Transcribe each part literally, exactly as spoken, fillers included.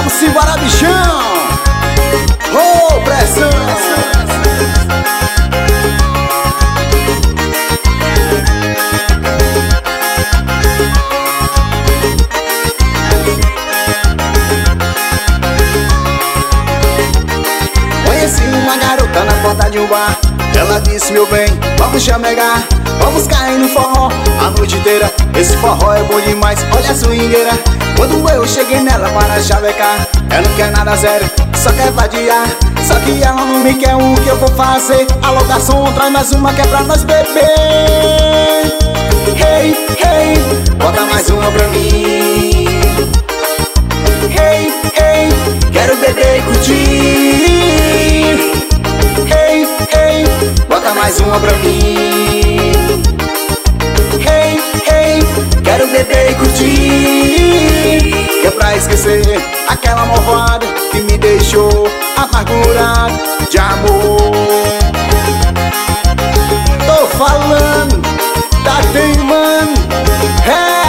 Vamos embora, bichão! Ô, oh, pressão! Conheci uma garota na porta de um bar. Ela disse, meu bem, vamos chamegar, vamos cair no forró a noite inteira. Esse forró é bom demais, olha a swingueira. Quando eu cheguei nela para chavecar, ela não quer nada sério, só quer vadiar. Só que ela não me quer, o que eu vou fazer? Alô garçom, traz mais uma que é pra nós beber. Hey, hey, bota mais uma pra mim. Hey, hey, quero beber e curtir. Hey, hey, bota mais uma pra mim. Hey, hey, quero beber e curtir. Que é pra esquecer aquela malvada que me deixou amargurado de amor. Tô falando, tá teimando, é.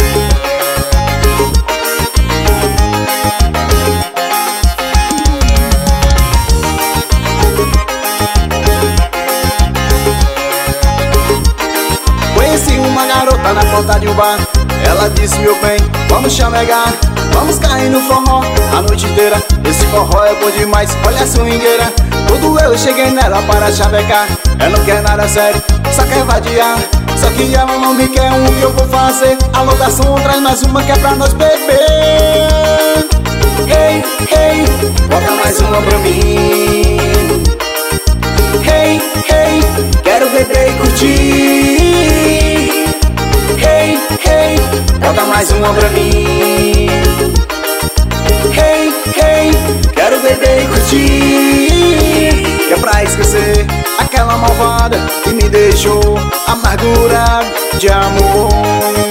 Conheci uma garota na porta de um bar. Ela disse, meu bem, vamos chamegar, vamos cair no forró a noite inteira. Esse forró é bom demais, olha a swingueira. Quando eu cheguei nela para chavecar, ela não quer nada sério, só quer vadiar. Só que ela não me quer, o que eu vou fazer? Alô garçom, traz mais uma que é pra nós beber. Hey, hey, bota mais uma pra mim. Hey, hey, quero beber e curtir. Hey, hey, bota mais uma pra mim. Hey, hey, quero beber e curtir. Que é pra esquecer aquela malvada que me deixou amargurado de amor.